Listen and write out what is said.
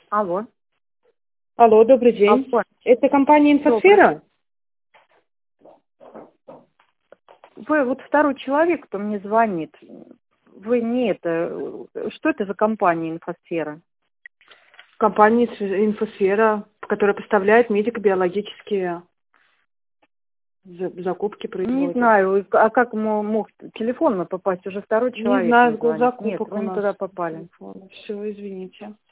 Алло. Алло, добрый день. Алло. Это компания «Инфосфера»? Вы вот второй человек, кто мне звонит. Вы не это... Что это за компания «Инфосфера»? Компания «Инфосфера», которая поставляет медико-биологические закупки, производит. Не знаю, а как мог телефон попасть? Уже второй Не человек знаю, мне с звонит. Нет, госзакупок вы у не нас. туда попали. Все, извините.